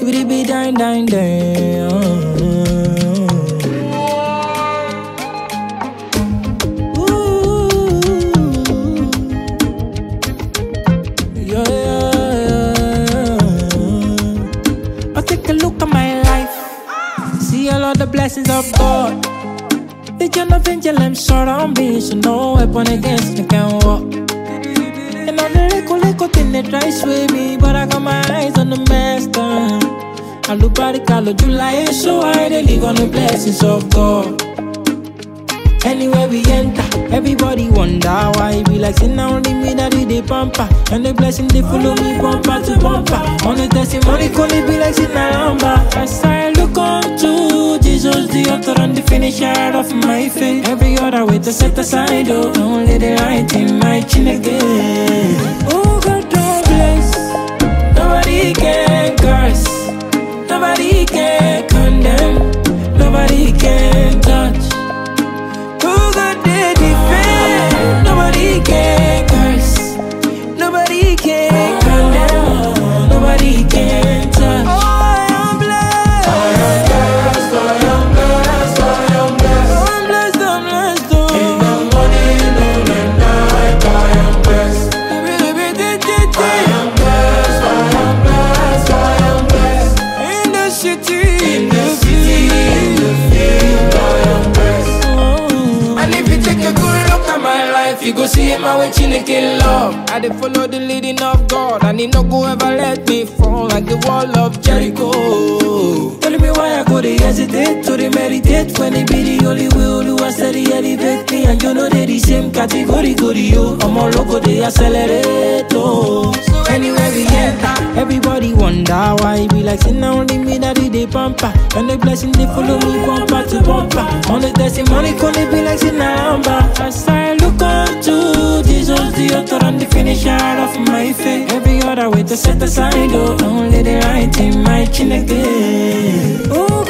it be dine, dine, dine. Take a look at my life, see all of the blessings of God. The John of angel I'm surround me, so no weapon against me can walk. And all the little thing they try sway me, but I got my eyes on the master. I look by the color July, so I really on the blessings of God. Anywhere we enter, everybody wonder why it be like sin. Now only me that do the pamper, and the blessing they follow me bumper to bumper. On the testimony, call it be like sin number. As I look unto Jesus, the author and the finisher of my faith. Every other way to set aside, oh, only the right in my chin again. Oh God, don't bless. Nobody can curse, nobody can condemn, nobody can touch. Nobody can curse, nobody can condemn, nobody can touch. Oh, I am blessed, I am blessed, I am blessed, I am blessed. I'm blessed, I'm blessed, oh. In the morning, noon and night, I am blessed. I am blessed, I am blessed, I am blessed. In the city, in the field, I am blessed. Oh. And if you take a good look at my life, you go see him way Chineke love. I dey follow the leading of God, and he no go ever let me fall like the wall of Jericho. Tell me why I go to hesitate, to meditate, when it be the only way who has steady elevate me. And you know they the same category, yo. I'm all loco, they accelerate, oh. So anywhere we enter, everybody wonder why it be like sin. Now only me that do the pamper, and the blessing they follow me bumper to bumper. On the testimony, call it be like sin number. As I look unto Jesus, the author and the finisher of my faith. Every other way to set aside, oh, only the right in my chin again. Oh.